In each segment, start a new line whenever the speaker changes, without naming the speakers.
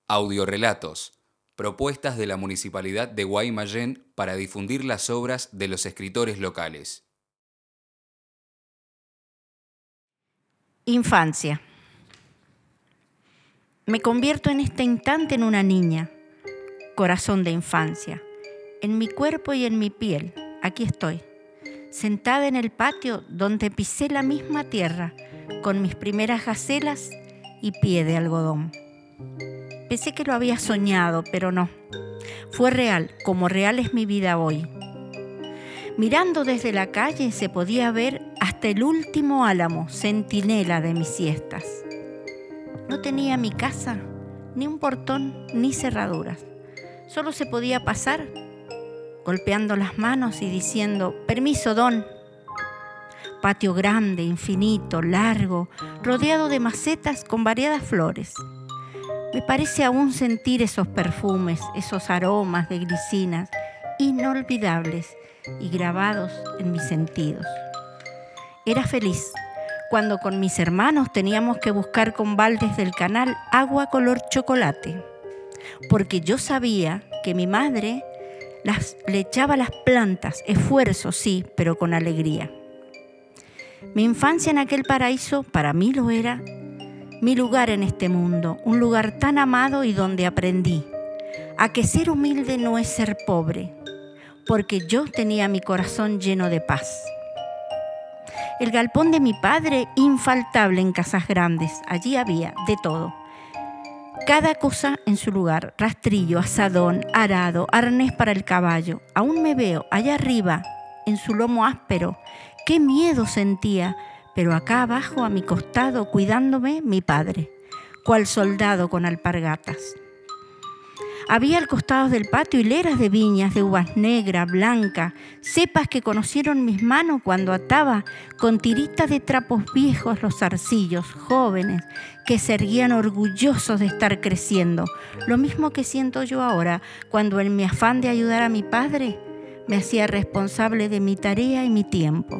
Audiorelatos, propuestas de la Municipalidad de Guaymallén para difundir las obras de los escritores locales.
Infancia. Me convierto en este instante en una niña, corazón de infancia. En mi cuerpo y en mi piel, aquí estoy, sentada en el patio donde pisé la misma tierra, con mis primeras gacelas y pie de algodón. Pensé que lo había soñado, pero no. Fue real, como real es mi vida hoy. Mirando desde la calle se podía ver hasta el último álamo, centinela de mis siestas. No tenía mi casa, ni un portón, ni cerraduras. Solo se podía pasar golpeando las manos y diciendo: «Permiso, don». Patio grande, infinito, largo, rodeado de macetas con variadas flores. Me parece aún sentir esos perfumes, esos aromas de glicinas inolvidables y grabados en mis sentidos. Era feliz cuando con mis hermanos teníamos que buscar con baldes del canal agua color chocolate, porque yo sabía que mi madre le echaba a las plantas, esfuerzo sí, pero con alegría. Mi infancia en aquel paraíso para mí lo era, mi lugar en este mundo, un lugar tan amado y donde aprendí a que ser humilde no es ser pobre, porque yo tenía mi corazón lleno de paz. El galpón de mi padre, infaltable en casas grandes, allí había de todo. Cada cosa en su lugar, rastrillo, asadón, arado, arnés para el caballo. Aún me veo allá arriba, en su lomo áspero. Qué miedo sentía, pero acá abajo, a mi costado, cuidándome, mi padre, cual soldado con alpargatas. Había al costado del patio hileras de viñas, de uvas negras, blancas, cepas que conocieron mis manos cuando ataba con tiritas de trapos viejos los zarcillos, jóvenes, que se erguían orgullosos de estar creciendo. Lo mismo que siento yo ahora, cuando en mi afán de ayudar a mi padre, me hacía responsable de mi tarea y mi tiempo.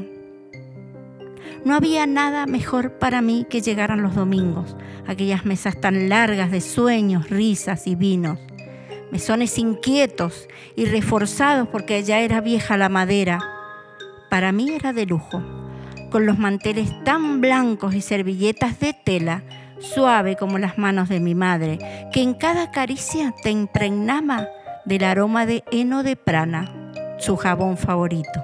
No había nada mejor para mí que llegaran los domingos, aquellas mesas tan largas de sueños, risas y vinos. Mesones inquietos y reforzados porque ya era vieja la madera. Para mí era de lujo, con los manteles tan blancos y servilletas de tela, suave como las manos de mi madre, que en cada caricia te impregnaba del aroma de heno de prana, su jabón favorito.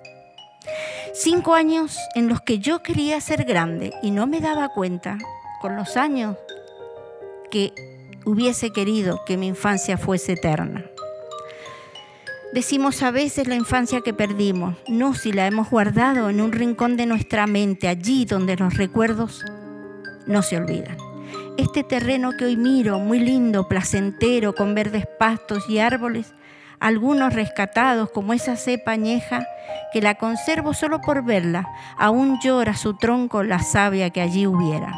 5 años en los que yo quería ser grande y no me daba cuenta, con los años, que hubiese querido que mi infancia fuese eterna. Decimos a veces la infancia que perdimos, no si la hemos guardado en un rincón de nuestra mente, allí donde los recuerdos no se olvidan. Este terreno que hoy miro, muy lindo, placentero, con verdes pastos y árboles, algunos rescatados como esa cepa añeja que la conservo solo por verla, aún llora su tronco la savia que allí hubiera.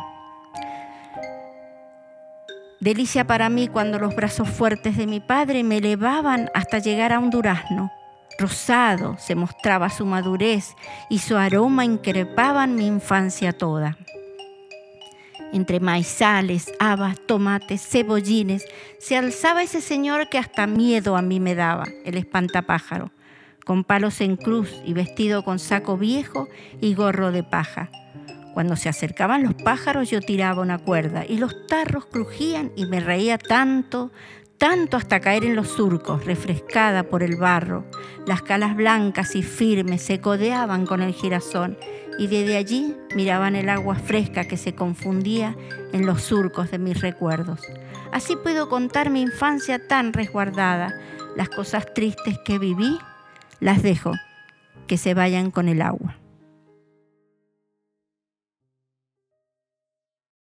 Delicia para mí cuando los brazos fuertes de mi padre me elevaban hasta llegar a un durazno. Rosado se mostraba su madurez y su aroma increpaban mi infancia toda. Entre maizales, habas, tomates, cebollines, se alzaba ese señor que hasta miedo a mí me daba, el espantapájaro, con palos en cruz y vestido con saco viejo y gorro de paja. Cuando se acercaban los pájaros yo tiraba una cuerda y los tarros crujían y me reía tanto, tanto hasta caer en los surcos, refrescada por el barro. Las calas blancas y firmes se codeaban con el girasol y desde allí miraban el agua fresca que se confundía en los surcos de mis recuerdos. Así puedo contar mi infancia tan resguardada. Las cosas tristes que viví, las dejo que se vayan con el agua.